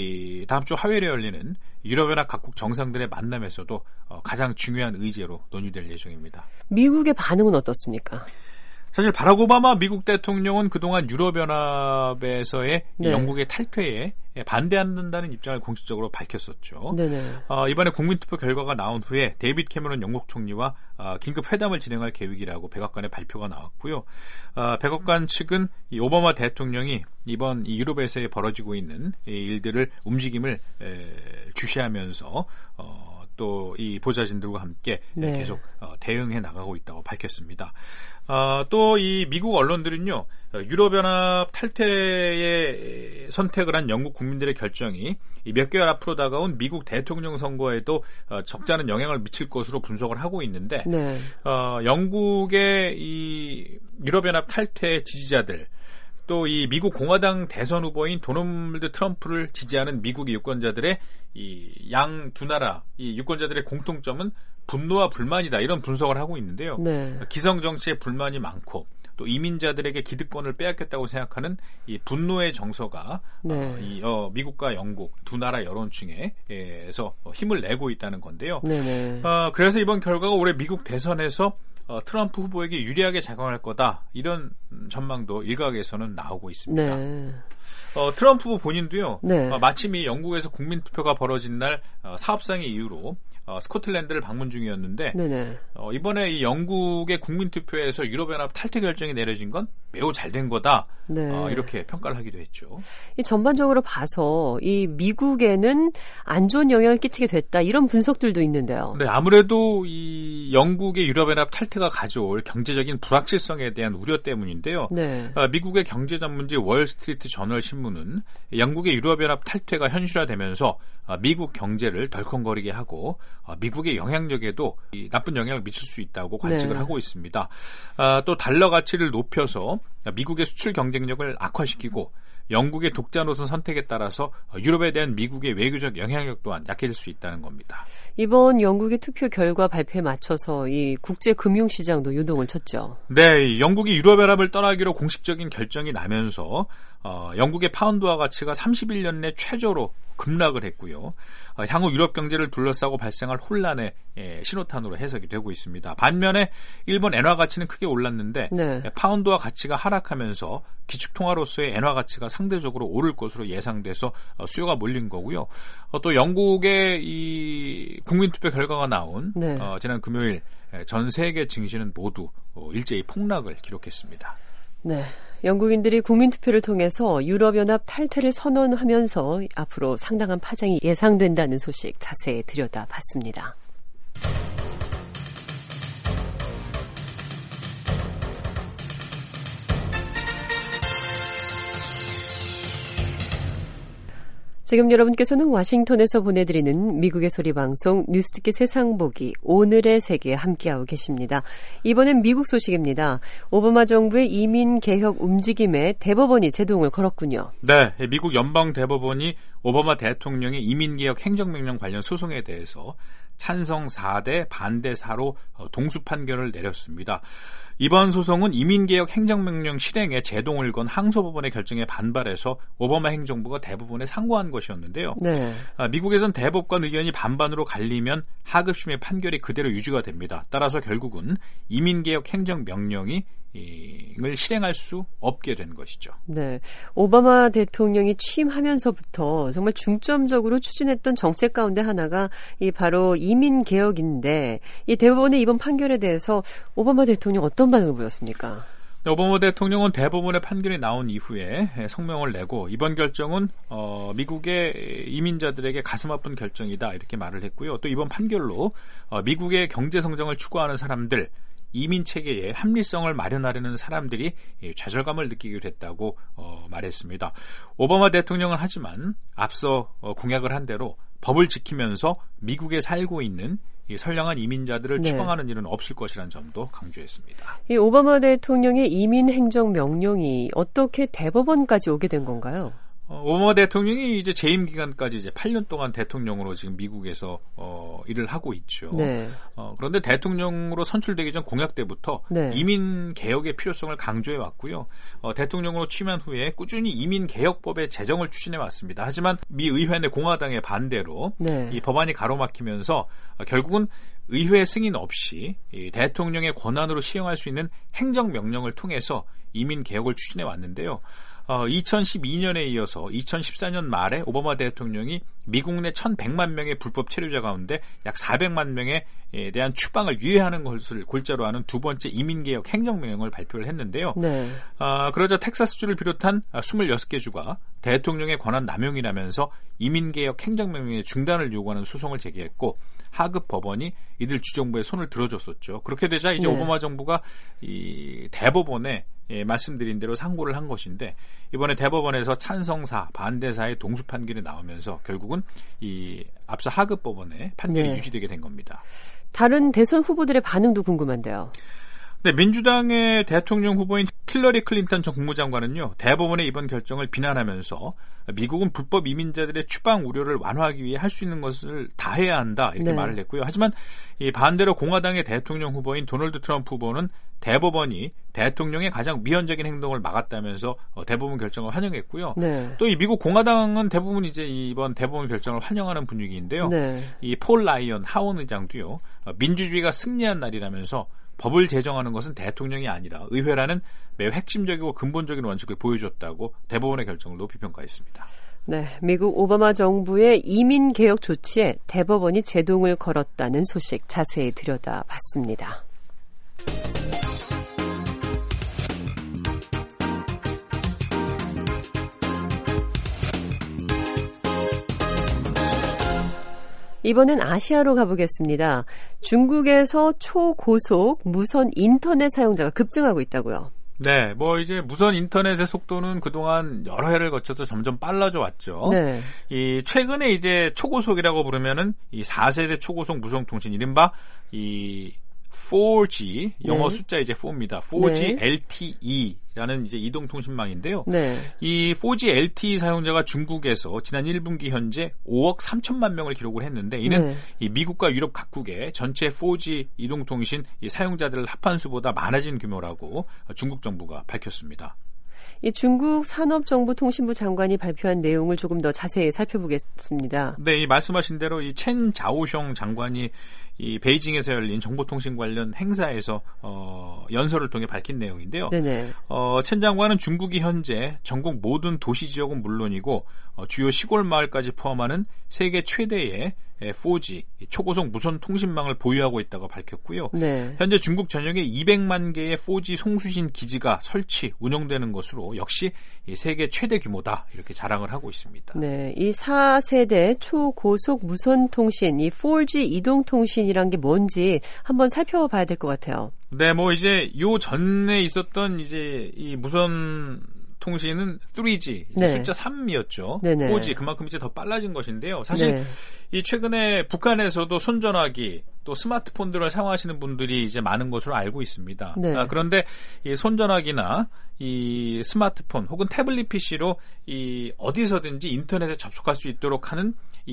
이 다음 주 화요일에 열리는 유럽연합 각국 정상들의 만남에서도 어, 가장 중요한 의제로 논의될 예정입니다. 미국의 반응은 어떻습니까? 사실 바락 오바마 미국 대통령은 그동안 유럽연합에서의 네. 영국의 탈퇴에 반대한다는 입장을 공식적으로 밝혔었죠. 네네. 어, 이번에 국민투표 결과가 나온 후에 데이비드 캐머런 영국 총리와 어, 긴급 회담을 진행할 계획이라고 백악관의 발표가 나왔고요. 어, 백악관 측은 이 오바마 대통령이 이번 이 유럽에서 벌어지고 있는 이 일들을 움직임을 에, 주시하면서 어, 또 이 보좌진들과 함께 네. 계속 어, 대응해 나가고 있다고 밝혔습니다. 어, 또 이 미국 언론들은요, 유럽연합 탈퇴에 선택을 한 영국 국민들의 결정이 몇 개월 앞으로 다가온 미국 대통령 선거에도 어, 적지 않은 영향을 미칠 것으로 분석을 하고 있는데, 네. 어, 영국의 이 유럽연합 탈퇴 지지자들, 또 이 미국 공화당 대선 후보인 도널드 트럼프를 지지하는 미국의 유권자들의 이 양 두 나라 이 유권자들의 공통점은 분노와 불만이다 이런 분석을 하고 있는데요. 네. 기성 정치에 불만이 많고 또 이민자들에게 기득권을 빼앗겼다고 생각하는 이 분노의 정서가 네. 어, 이, 어, 미국과 영국 두 나라 여론층에서 힘을 내고 있다는 건데요. 네네. 어, 그래서 이번 결과가 올해 미국 대선에서 어, 트럼프 후보에게 유리하게 작용할 거다 이런 전망도 일각에서는 나오고 있습니다. 네. 어, 트럼프 후보 본인도요. 네. 어, 마침 이 영국에서 국민투표가 벌어진 날 어, 사업상의 이유로 어, 스코틀랜드를 방문 중이었는데 네네. 어, 이번에 이 영국의 국민투표에서 유럽연합 탈퇴 결정이 내려진 건 매우 잘된 거다. 네. 어, 이렇게 평가를 하기도 했죠. 이 전반적으로 봐서 이 미국에는 안 좋은 영향을 끼치게 됐다. 이런 분석들도 있는데요. 네, 아무래도 이 영국의 유럽연합 탈퇴가 가져올 경제적인 불확실성에 대한 우려 때문인데요. 네. 어, 미국의 경제 전문지 월스트리트 저널 신문은 영국의 유럽연합 탈퇴가 현실화되면서 어, 미국 경제를 덜컹거리게 하고 어, 미국의 영향력에도 이 나쁜 영향을 미칠 수 있다고 관측을 네. 하고 있습니다. 어, 또 달러 가치를 높여서 미국의 수출 경쟁력을 악화시키고 영국의 독자 노선 선택에 따라서 유럽에 대한 미국의 외교적 영향력 또한 약해질 수 있다는 겁니다. 이번 영국의 투표 결과 발표에 맞춰서 이 국제 금융시장도 유동을 쳤죠. 네, 영국이 유럽연합을 떠나기로 공식적인 결정이 나면서 어, 영국의 파운드화 가치가 삼십일 년 내 최저로 급락을 했고요. 어, 향후 유럽 경제를 둘러싸고 발생할 혼란의 예, 신호탄으로 해석이 되고 있습니다. 반면에 일본 엔화 가치는 크게 올랐는데 네. 파운드화 가치가 하락하면서 기축통화로서의 엔화 가치가 상대적으로 오를 것으로 예상돼서 어, 수요가 몰린 거고요. 어, 또 영국의 이 국민투표 결과가 나온 네. 어, 지난 금요일 전 세계 증시는 모두 어, 일제히 폭락을 기록했습니다. 네. 영국인들이 국민투표를 통해서 유럽연합 탈퇴를 선언하면서 앞으로 상당한 파장이 예상된다는 소식 자세히 들여다봤습니다. 지금 여러분께서는 와싱턴에서 보내드리는 미국의 소리방송 뉴스듣기 세상보기 오늘의 세계에 함께하고 계십니다. 이번엔 미국 소식입니다. 오바마 정부의 이민개혁 움직임에 대법원이 제동을 걸었군요. 네, 미국 연방대법원이 오바마 대통령의 이민개혁 행정명령 관련 소송에 대해서 찬성 사 대 반대 사로 동수 판결을 내렸습니다. 이번 소송은 이민개혁 행정명령 실행에 제동을 건 항소법원의 결정에 반발해서 오바마 행정부가 대법원에 상고한 것이었는데요. 네. 미국에선 대법관 의견이 반반으로 갈리면 하급심의 판결이 그대로 유지가 됩니다. 따라서 결국은 이민개혁 행정명령이 을 실행할 수 없게 된 것이죠. 네, 오바마 대통령이 취임하면서부터 정말 중점적으로 추진했던 정책 가운데 하나가 이 바로 이민 개혁인데 이 대법원의 이번 판결에 대해서 오바마 대통령 어떤 반응을 보였습니까? 네, 오바마 대통령은 대법원의 판결이 나온 이후에 성명을 내고 이번 결정은 어, 미국의 이민자들에게 가슴 아픈 결정이다 이렇게 말을 했고요. 또 이번 판결로 어, 미국의 경제 성장을 추구하는 사람들 이민 체계에 합리성을 마련하려는 사람들이 좌절감을 느끼게 됐다고 어, 말했습니다. 오바마 대통령은 하지만 앞서 어, 공약을 한 대로 법을 지키면서 미국에 살고 있는 이 선량한 이민자들을 네. 추방하는 일은 없을 것이라는 점도 강조했습니다. 이 오바마 대통령의 이민 행정 명령이 어떻게 대법원까지 오게 된 건가요? 어, 오바마 대통령이 이제 재임 기간까지 이제 팔 년 동안 대통령으로 지금 미국에서 어, 일을 하고 있죠. 네. 어, 그런데 대통령으로 선출되기 전 공약 때부터 네. 이민 개혁의 필요성을 강조해 왔고요. 어, 대통령으로 취임한 후에 꾸준히 이민 개혁법의 제정을 추진해 왔습니다. 하지만 미 의회 내 공화당의 반대로 네. 이 법안이 가로막히면서 어, 결국은 의회 승인 없이 이 대통령의 권한으로 시행할 수 있는 행정명령을 통해서 이민 개혁을 추진해 왔는데요. 어, 이천십이 년에 이어서 이천십사 년 말에 오바마 대통령이 미국 내 천백만 명의 불법 체류자 가운데 약 사백만 명에 대한 추방을 유예하는 것을 골자로 하는 두 번째 이민개혁 행정명령을 발표를 했는데요. 네. 어, 그러자 텍사스주를 비롯한 이십육 개 주가 대통령의 권한 남용이라면서 이민개혁 행정명령의 중단을 요구하는 소송을 제기했고 하급 법원이 이들 주정부의 손을 들어줬었죠. 그렇게 되자 이제 네. 오바마 정부가 이 대법원에 예, 말씀드린 대로 상고를 한 것인데 이번에 대법원에서 찬성사, 반대사의 동수 판결이 나오면서 결국은 이 앞서 하급 법원의 판결이 네. 유지되게 된 겁니다. 다른 대선 후보들의 반응도 궁금한데요. 네, 민주당의 대통령 후보인 힐러리 클린턴 전 국무장관은요, 대법원의 이번 결정을 비난하면서 미국은 불법 이민자들의 추방 우려를 완화하기 위해 할 수 있는 것을 다 해야 한다 이렇게 네. 말을 했고요. 하지만 이 반대로 공화당의 대통령 후보인 도널드 트럼프 후보는 대법원이 대통령의 가장 위헌적인 행동을 막았다면서 대법원 결정을 환영했고요. 네. 또 이 미국 공화당은 대부분 이제 이번 대법원 결정을 환영하는 분위기인데요. 네. 이 폴 라이언 하원 의장도요, 민주주의가 승리한 날이라면서 법을 제정하는 것은 대통령이 아니라 의회라는 매우 핵심적이고 근본적인 원칙을 보여줬다고 대법원의 결정을 높이 평가했습니다. 네, 미국 오바마 정부의 이민개혁 조치에 대법원이 제동을 걸었다는 소식 자세히 들여다봤습니다. 이번엔 아시아로 가보겠습니다. 중국에서 초고속 무선 인터넷 사용자가 급증하고 있다고요. 네, 뭐 이제 무선 인터넷의 속도는 그동안 여러 해를 거쳐서 점점 빨라져 왔죠. 네. 이 최근에 이제 초고속이라고 부르면은 이 사 세대 초고속 무선 통신, 이른바 이 포지, 영어 네. 숫자 이제 사입니다. 포지 네. 엘티이라는 이제 이동통신망인데요. 네. 이 포지 엘티이 사용자가 중국에서 지난 일 분기 현재 오억 삼천만 명을 기록을 했는데, 이는 네. 이 미국과 유럽 각국의 전체 포지 이동통신 이 사용자들 합한 수보다 많아진 규모라고 중국 정부가 밝혔습니다. 이 중국 산업정보통신부 장관이 발표한 내용을 조금 더 자세히 살펴보겠습니다. 네, 이 말씀하신 대로 이 첸 자오숑 장관이 이 베이징에서 열린 정보통신 관련 행사에서 어, 연설을 통해 밝힌 내용인데요. 네네. 어, 첸 장관은 중국이 현재 전국 모든 도시 지역은 물론이고 어, 주요 시골 마을까지 포함하는 세계 최대의 포지 초고속 무선 통신망을 보유하고 있다고 밝혔고요. 네. 현재 중국 전역에 이백만 개의 포지 송수신 기지가 설치, 운영되는 것으로 역시 세계 최대 규모다, 이렇게 자랑을 하고 있습니다. 네, 이 사 세대 초고속 무선 통신, 이 포지 이동통신이란 게 뭔지 한번 살펴봐야 될 것 같아요. 네, 뭐 이제 요 전에 있었던 이제 이 무선 통신은 쓰리지, 네. 숫자 삼이었죠. 네네. 포지, 그만큼 이제 더 빨라진 것인데요. 사실 네. 이 최근에 북한에서도 손전화기 또 스마트폰들을 사용하시는 분들이 이제 많은 것으로 알고 있습니다. 네. 아, 그런데 이 손전화기나 이 스마트폰 혹은 태블릿 피시로 이 어디서든지 인터넷에 접속할 수 있도록 하는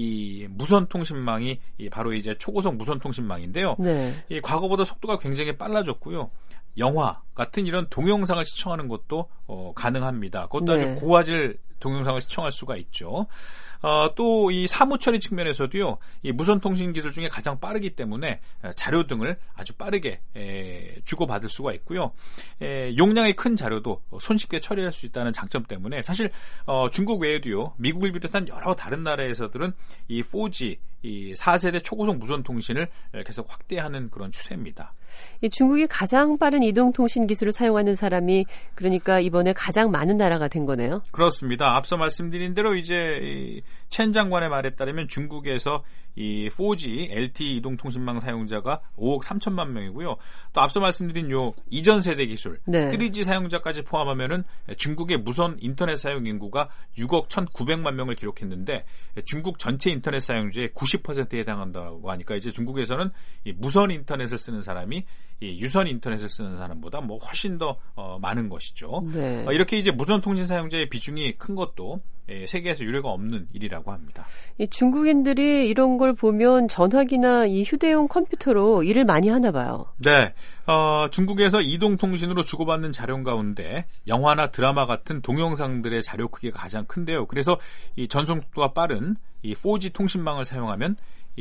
이 무선 통신망이 이 바로 이제 초고속 무선 통신망인데요. 네. 이 과거보다 속도가 굉장히 빨라졌고요. 영화 같은 이런 동영상을 시청하는 것도 어, 가능합니다. 그것도 네. 아주 고화질 동영상을 시청할 수가 있죠. 어, 또 이 사무 처리 측면에서도요, 이 무선 통신 기술 중에 가장 빠르기 때문에 자료 등을 아주 빠르게 에, 주고받을 수가 있고요. 에, 용량이 큰 자료도 손쉽게 처리할 수 있다는 장점 때문에 사실 어, 중국 외에도요, 미국을 비롯한 여러 다른 나라에서들은 이 포지, 이 사 세대 초고속 무선 통신을 계속 확대하는 그런 추세입니다. 이 중국이 가장 빠른 이동통신 기술을 사용하는 사람이 그러니까 이번에 가장 많은 나라가 된 거네요. 그렇습니다. 앞서 말씀드린 대로 이제 첸 장관의 말에 따르면 중국에서 이 포지 엘티이 이동통신망 사용자가 오억 삼천만 명이고요. 또 앞서 말씀드린 요 이전 세대 기술 네. 쓰리지 사용자까지 포함하면은 중국의 무선 인터넷 사용 인구가 육억 천구백만 명을 기록했는데 중국 전체 인터넷 사용자의 구십 퍼센트에 해당한다고 하니까 이제 중국에서는 이 무선 인터넷을 쓰는 사람이 이 유선 인터넷을 쓰는 사람보다 뭐 훨씬 더 어, 많은 것이죠. 네. 어, 이렇게 이제 무선 통신 사용자의 비중이 큰 것도 예, 세계에서 유례가 없는 일이라고 합니다. 이 중국인들이 이런 걸 보면 전화기나 이 휴대용 컴퓨터로 일을 많이 하나 봐요. 네, 어, 중국에서 이동통신으로 주고받는 자료 가운데 영화나 드라마 같은 동영상들의 자료 크기가 가장 큰데요. 그래서 이 전송 속도가 빠른 이 포지 통신망을 사용하면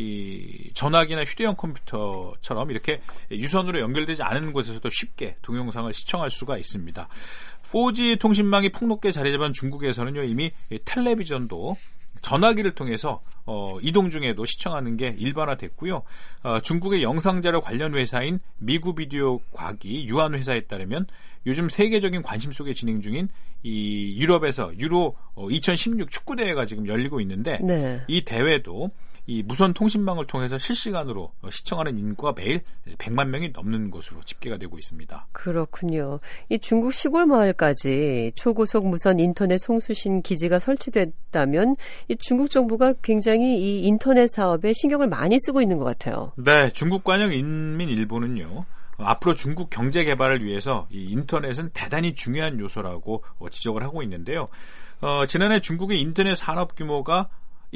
이 전화기나 휴대용 컴퓨터처럼 이렇게 유선으로 연결되지 않은 곳에서도 쉽게 동영상을 시청할 수가 있습니다. 포지 통신망이 폭넓게 자리 잡은 중국에서는요, 이미 텔레비전도 전화기를 통해서 어, 이동 중에도 시청하는 게 일반화됐고요. 어, 중국의 영상자료 관련 회사인 미구 비디오 과기 유한 회사에 따르면 요즘 세계적인 관심 속에 진행 중인 이 유럽에서 유로 어, 이천십육 축구 대회가 지금 열리고 있는데 네. 이 대회도 이 무선 통신망을 통해서 실시간으로 시청하는 인구가 매일 백만 명이 넘는 것으로 집계가 되고 있습니다. 그렇군요. 이 중국 시골 마을까지 초고속 무선 인터넷 송수신 기지가 설치됐다면 이 중국 정부가 굉장히 이 인터넷 사업에 신경을 많이 쓰고 있는 것 같아요. 네, 중국 관영 인민일보는요. 앞으로 중국 경제 개발을 위해서 이 인터넷은 대단히 중요한 요소라고 지적을 하고 있는데요. 어, 지난해 중국의 인터넷 산업 규모가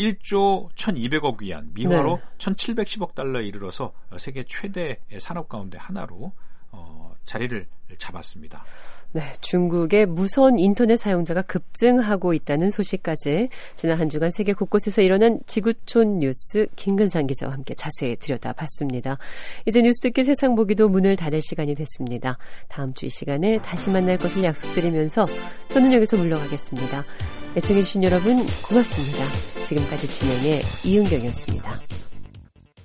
일조 천이백억 위안, 미화로 네. 천칠백십억 달러에 이르러서 세계 최대의 산업 가운데 하나로 어, 자리를 잡았습니다. 네, 중국의 무선 인터넷 사용자가 급증하고 있다는 소식까지 지난 한 주간 세계 곳곳에서 일어난 지구촌 뉴스 김근상 기자와 함께 자세히 들여다봤습니다. 이제 뉴스 듣기 세상 보기도 문을 닫을 시간이 됐습니다. 다음 주 이 시간에 다시 만날 것을 약속드리면서 저는 여기서 물러가겠습니다. 애청해주신 여러분 고맙습니다. 지금까지 진행의 이은경이었습니다.